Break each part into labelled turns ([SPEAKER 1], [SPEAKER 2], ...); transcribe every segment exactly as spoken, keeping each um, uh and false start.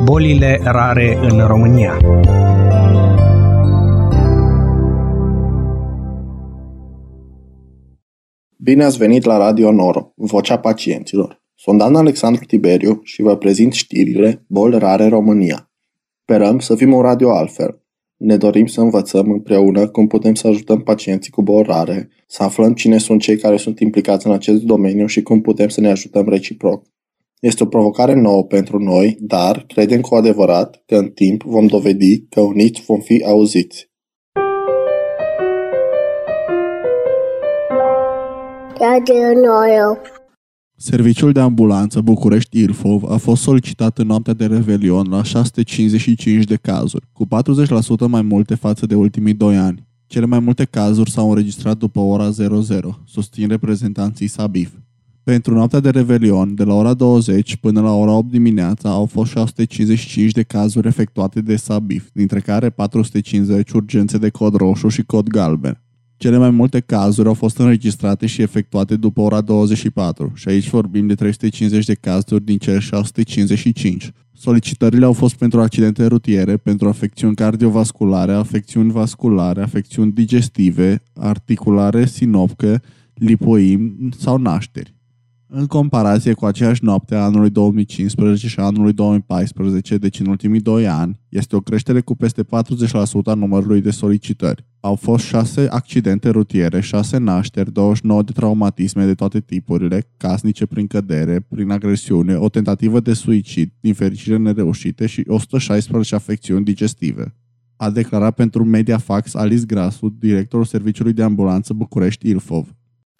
[SPEAKER 1] Bolile rare în România.
[SPEAKER 2] Bine ați venit la Radio Noro, vocea pacienților. Sunt Dan Alexandru Tiberiu și vă prezint știrile Boli rare România. Sperăm să fim un radio altfel. Ne dorim să învățăm împreună cum putem să ajutăm pacienții cu boli rare, să aflăm cine sunt cei care sunt implicați în acest domeniu și cum putem să ne ajutăm reciproc. Este o provocare nouă pentru noi, dar credem cu adevărat că în timp vom dovedi că uniți vom fi auziți.
[SPEAKER 3] Radio Noro.
[SPEAKER 4] Serviciul de ambulanță București-Ilfov a fost solicitat în noaptea de Revelion la șase sute cincizeci și cinci de cazuri, cu patruzeci la sută mai multe față de ultimii doi ani. Cele mai multe cazuri s-au înregistrat după ora zero zero, susțin reprezentanții SABIF. Pentru noaptea de Revelion, de la ora douăzeci până la ora opt dimineața, au fost șase sute cincizeci și cinci de cazuri efectuate de SABIF, dintre care patru sute cincizeci urgențe de cod roșu și cod galben. Cele mai multe cazuri au fost înregistrate și efectuate după ora douăzeci și patru și aici vorbim de trei sute cincizeci de cazuri din cele șase sute cincizeci și cinci. Solicitările au fost pentru accidente rutiere, pentru afecțiuni cardiovasculare, afecțiuni vasculare, afecțiuni digestive, articulare, sinopcă, lipoim sau nașteri. În comparație cu aceeași noapte a anului două mii cincisprezece și a anului două mii paisprezece, deci în ultimii doi ani, este o creștere cu peste patruzeci la sută a numărului de solicitări. Au fost șase accidente rutiere, șase nașteri, douăzeci și nouă de traumatisme de toate tipurile, casnice prin cădere, prin agresiune, o tentativă de suicid, din fericire nereușite și o sută șaisprezece afecțiuni digestive. A declarat pentru Mediafax Alice Grasu, directorul Serviciului de Ambulanță București-Ilfov.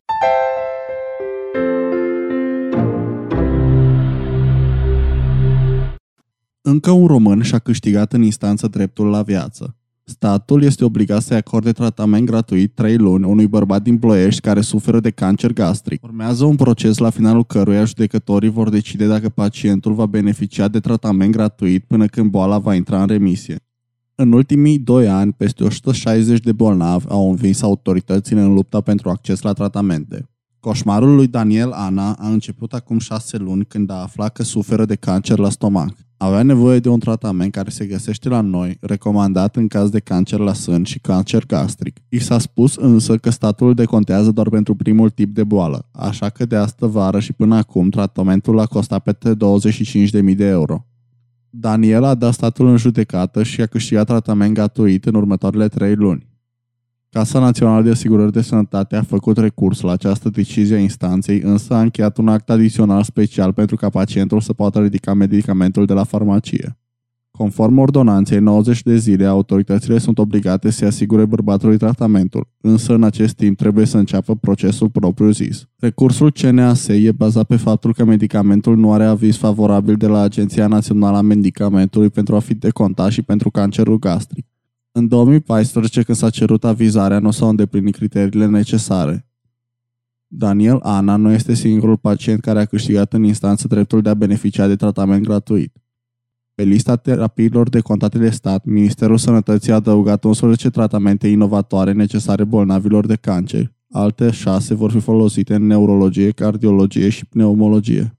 [SPEAKER 4] Încă un român și-a câștigat în instanță dreptul la viață. Statul este obligat să-i acorde tratament gratuit trei luni unui bărbat din Ploiești care suferă de cancer gastric. Urmează un proces la finalul căruia judecătorii vor decide dacă pacientul va beneficia de tratament gratuit până când boala va intra în remisie. În ultimii doi ani, peste o sută șaizeci de bolnavi au învins autoritățile în lupta pentru acces la tratamente. Coșmarul lui Daniel Ana a început acum șase luni când a aflat că suferă de cancer la stomac. Avea nevoie de un tratament care se găsește la noi, recomandat în caz de cancer la sân și cancer gastric. I s-a spus însă că statul decontează doar pentru primul tip de boală, așa că de astă vară și până acum tratamentul a costat peste douăzeci și cinci de mii de euro. Daniel a dat statul în judecată și a câștigat tratament gratuit în următoarele trei luni. Casa Națională de Asigurări de Sănătate a făcut recurs la această decizie a instanței, însă a încheiat un act adițional special pentru ca pacientul să poată ridica medicamentul de la farmacie. Conform ordonanței, nouăzeci de zile, autoritățile sunt obligate să asigure bărbatului tratamentul, însă în acest timp trebuie să înceapă procesul propriu-zis. Recursul C N A S e bazat pe faptul că medicamentul nu are aviz favorabil de la Agenția Națională a Medicamentului pentru a fi decontat și pentru cancerul gastric. În două mii paisprezece, când s-a cerut avizarea, nu s-au îndeplinit criteriile necesare. Daniel Ana nu este singurul pacient care a câștigat în instanță dreptul de a beneficia de tratament gratuit. Pe lista terapiilor decontate de stat, Ministerul Sănătății a adăugat unsprezece tratamente inovatoare necesare bolnavilor de cancer. Alte șase vor fi folosite în neurologie, cardiologie și pneumologie.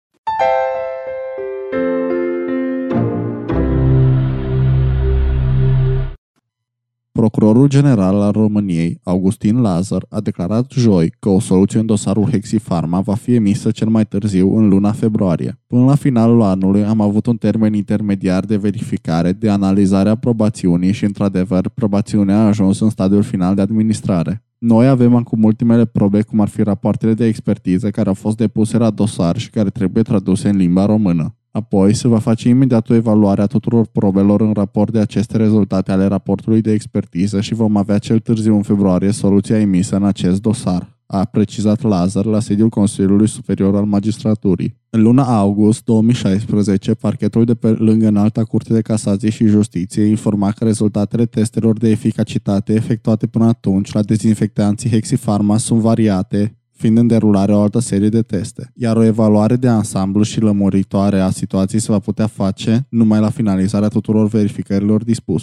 [SPEAKER 4] Procurorul General al României, Augustin Lazar, a declarat joi că o soluție în dosarul Hexifarma va fi emisă cel mai târziu în luna februarie. Până la finalul anului am avut un termen intermediar de verificare, de analizare a probațiunii și, într-adevăr, probațiunea a ajuns în stadiul final de administrare. Noi avem acum ultimele probe, cum ar fi rapoartele de expertiză care au fost depuse la dosar și care trebuie traduse în limba română. Apoi se va face imediat o evaluare a tuturor probelor în raport de aceste rezultate ale raportului de expertiză și vom avea cel târziu în februarie soluția emisă în acest dosar, a precizat Lazar la sediul Consiliului Superior al Magistraturii. În luna august două mii șaisprezece, parchetul de pe lângă Înalta Curte de Casație și Justiție informa că rezultatele testelor de eficacitate efectuate până atunci la dezinfectanții Hexifarma sunt variate, fiind în derulare o altă serie de teste, iar o evaluare de ansamblu și lămuritoare a situației se va putea face numai la finalizarea tuturor verificărilor dispuse.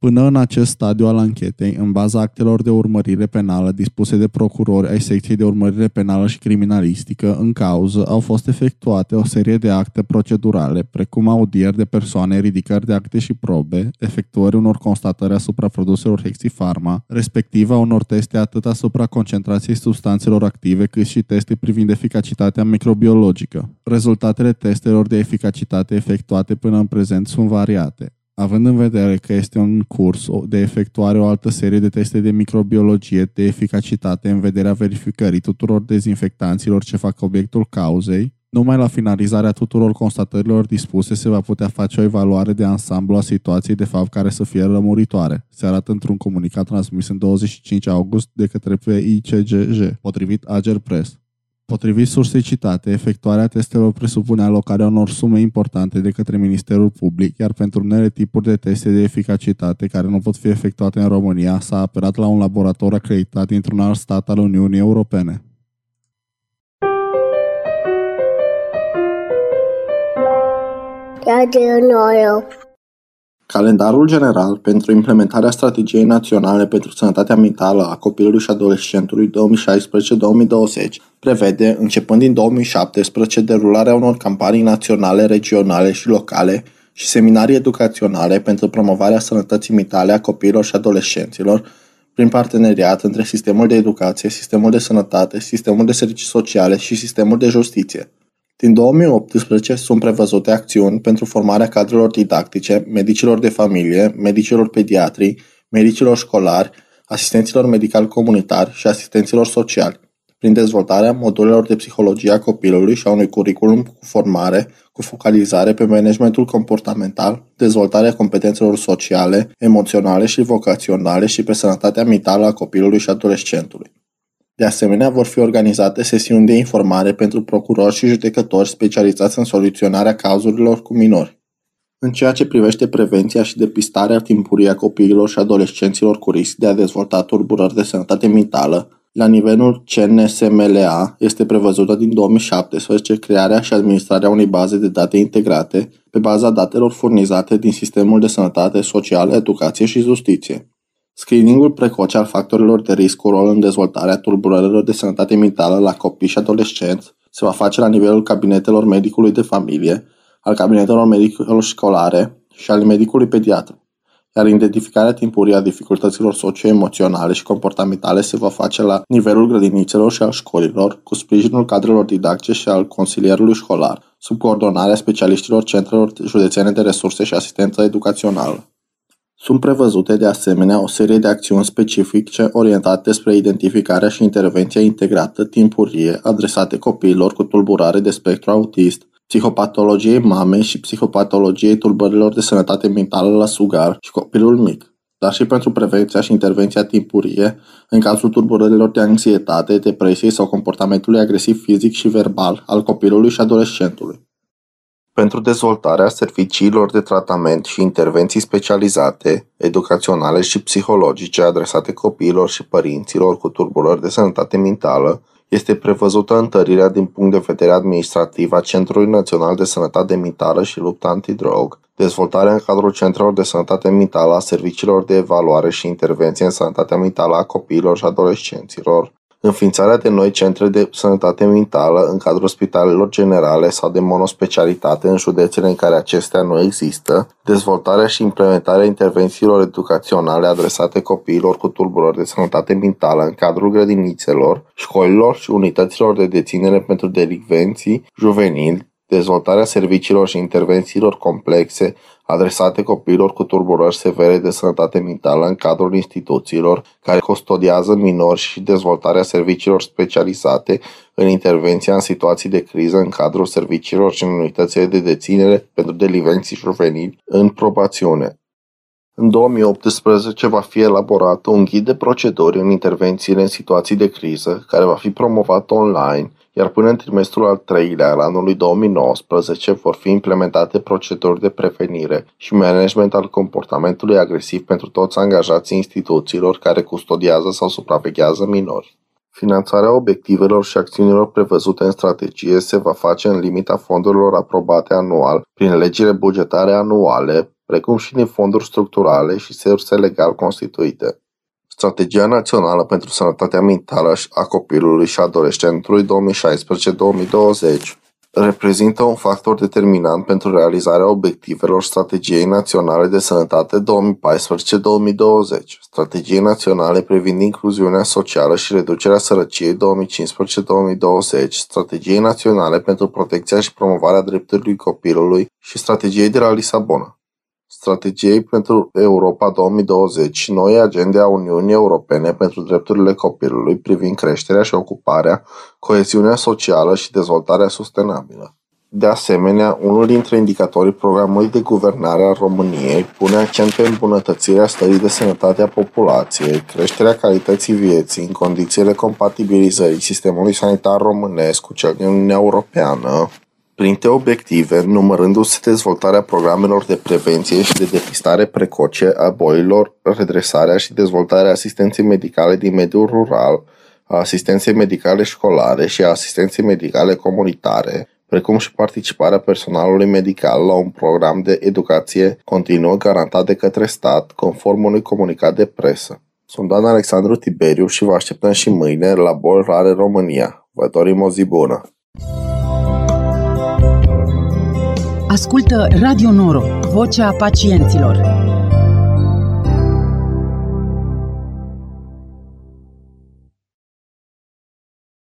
[SPEAKER 4] Până în acest stadiu al anchetei, în baza actelor de urmărire penală dispuse de procurori ai secției de urmărire penală și criminalistică, în cauză au fost efectuate o serie de acte procedurale, precum audieri de persoane, ridicări de acte și probe, efectuări unor constatări asupra produselor Hexifarma, respectiv a unor teste atât asupra concentrației substanțelor active, cât și teste privind eficacitatea microbiologică. Rezultatele testelor de eficacitate efectuate până în prezent sunt variate. Având în vedere că este în curs de efectuare o altă serie de teste de microbiologie de eficacitate în vederea verificării tuturor dezinfectanților ce fac obiectul cauzei, numai la finalizarea tuturor constatărilor dispuse se va putea face o evaluare de ansamblu a situației de fapt care să fie lămuritoare, se arată într-un comunicat transmis în douăzeci și cinci august de către P I C G J, potrivit Ager Press. Potrivit sursei citate, efectuarea testelor presupune alocarea unor sume importante de către Ministerul Public, iar pentru unele tipuri de teste de eficacitate care nu pot fi efectuate în România, s-a apelat la un laborator acreditat dintr-un alt stat al Uniunii Europene.
[SPEAKER 2] Calendarul general pentru implementarea Strategiei Naționale pentru Sănătatea Mentală a Copilului și Adolescentului două mii șaisprezece două mii douăzeci prevede, începând din două mii șaptesprezece, derularea unor campanii naționale, regionale și locale și seminarii educaționale pentru promovarea sănătății mentale a copiilor și adolescenților prin parteneriat între sistemul de educație, sistemul de sănătate, sistemul de servicii sociale și sistemul de justiție. Din două mii optsprezece sunt prevăzute acțiuni pentru formarea cadrelor didactice, medicilor de familie, medicilor pediatri, medicilor școlari, asistenților medical comunitari și asistenților sociali, prin dezvoltarea modulelor de psihologie a copilului și a unui curriculum cu formare, cu focalizare pe managementul comportamental, dezvoltarea competențelor sociale, emoționale și vocaționale și pe sănătatea mentală a copilului și adolescentului. De asemenea, vor fi organizate sesiuni de informare pentru procurori și judecători specializați în soluționarea cauzurilor cu minori. În ceea ce privește prevenția și depistarea timpurie a copiilor și adolescenților cu risc de a dezvolta tulburări de sănătate mentală, la nivelul C N S M L A este prevăzută din două mii șaptesprezece crearea și administrarea unei baze de date integrate pe baza datelor furnizate din sistemul de sănătate socială, educație și justiție. Screeningul precoce al factorilor de risc cu rol în dezvoltarea tulburărilor de sănătate mentală la copii și adolescenți se va face la nivelul cabinetelor medicului de familie, al cabinetelor medicilor școlare și al medicului pediatru, iar identificarea timpurie a dificultăților socio-emoționale și comportamentale se va face la nivelul grădinițelor și al școlilor, cu sprijinul cadrelor didactice și al consilierului școlar, sub coordonarea specialiștilor centrelor județene de resurse și asistență educațională. Sunt prevăzute de asemenea o serie de acțiuni specifice orientate spre identificarea și intervenția integrată timpurie adresate copiilor cu tulburare de spectru autist, psihopatologiei mamei și psihopatologiei tulburărilor de sănătate mentală la sugar și copilul mic, dar și pentru prevenția și intervenția timpurie în cazul tulburărilor de anxietate, depresie sau comportamentului agresiv fizic și verbal al copilului și adolescentului. Pentru dezvoltarea serviciilor de tratament și intervenții specializate, educaționale și psihologice adresate copiilor și părinților cu tulburări de sănătate mentală, este prevăzută întărirea din punct de vedere administrativ a Centrului Național de Sănătate Mentală și Luptă Antidrog, dezvoltarea în cadrul centrelor de sănătate mentală a serviciilor de evaluare și intervenție în sănătatea mentală a copiilor și adolescenților, înființarea de noi centre de sănătate mentală în cadrul spitalelor generale sau de monospecialitate în județele în care acestea nu există, dezvoltarea și implementarea intervențiilor educaționale adresate copiilor cu tulburări de sănătate mentală în cadrul grădinițelor, școlilor și unităților de deținere pentru delicvenții juvenili, dezvoltarea serviciilor și intervențiilor complexe adresate copiilor cu tulburări severe de sănătate mentală în cadrul instituțiilor care custodiază minori și dezvoltarea serviciilor specializate în intervenția în situații de criză în cadrul serviciilor și în unitățile de deținere pentru delicvenții juvenili în probațiune. În două mii optsprezece va fi elaborat un ghid de proceduri în intervențiile în situații de criză, care va fi promovat online, iar până în trimestrul al treilea al anului două mii nouăsprezece vor fi implementate proceduri de prevenire și management al comportamentului agresiv pentru toți angajații instituțiilor care custodiază sau supraveghează minori. Finanțarea obiectivelor și acțiunilor prevăzute în strategie se va face în limita fondurilor aprobate anual prin legile bugetare anuale, precum și din fonduri structurale și surse legal constituite. Strategia Națională pentru Sănătatea Mentală a Copilului și Adolescentului două mii șaisprezece două mii douăzeci reprezintă un factor determinant pentru realizarea obiectivelor Strategiei Naționale de Sănătate două mii paisprezece două mii douăzeci, Strategiei Naționale privind incluziunea socială și reducerea sărăciei două mii cincisprezece două mii douăzeci, Strategiei Naționale pentru protecția și promovarea drepturilor copilului și Strategiei de la Lisabona. Strategiei pentru Europa două mii douăzeci și noi agende a Uniunii Europene pentru drepturile copilului privind creșterea și ocuparea, coeziunea socială și dezvoltarea sustenabilă. De asemenea, unul dintre indicatorii programului de guvernare al României pune accent pe îmbunătățirea stării de sănătate a populației, creșterea calității vieții în condițiile compatibilizării sistemului sanitar românesc cu cel din Uniunea Europeană, printre obiective, numărându-se dezvoltarea programelor de prevenție și de depistare precoce a bolilor, redresarea și dezvoltarea asistenței medicale din mediul rural, a asistenței medicale școlare și a asistenței medicale comunitare, precum și participarea personalului medical la un program de educație continuă garantat de către stat, conform unui comunicat de presă. Sunt Dan Alexandru Tiberiu și vă așteptăm și mâine la Boli Rare România. Vă dorim o zi bună!
[SPEAKER 5] Ascultă Radio Noro, vocea pacienților.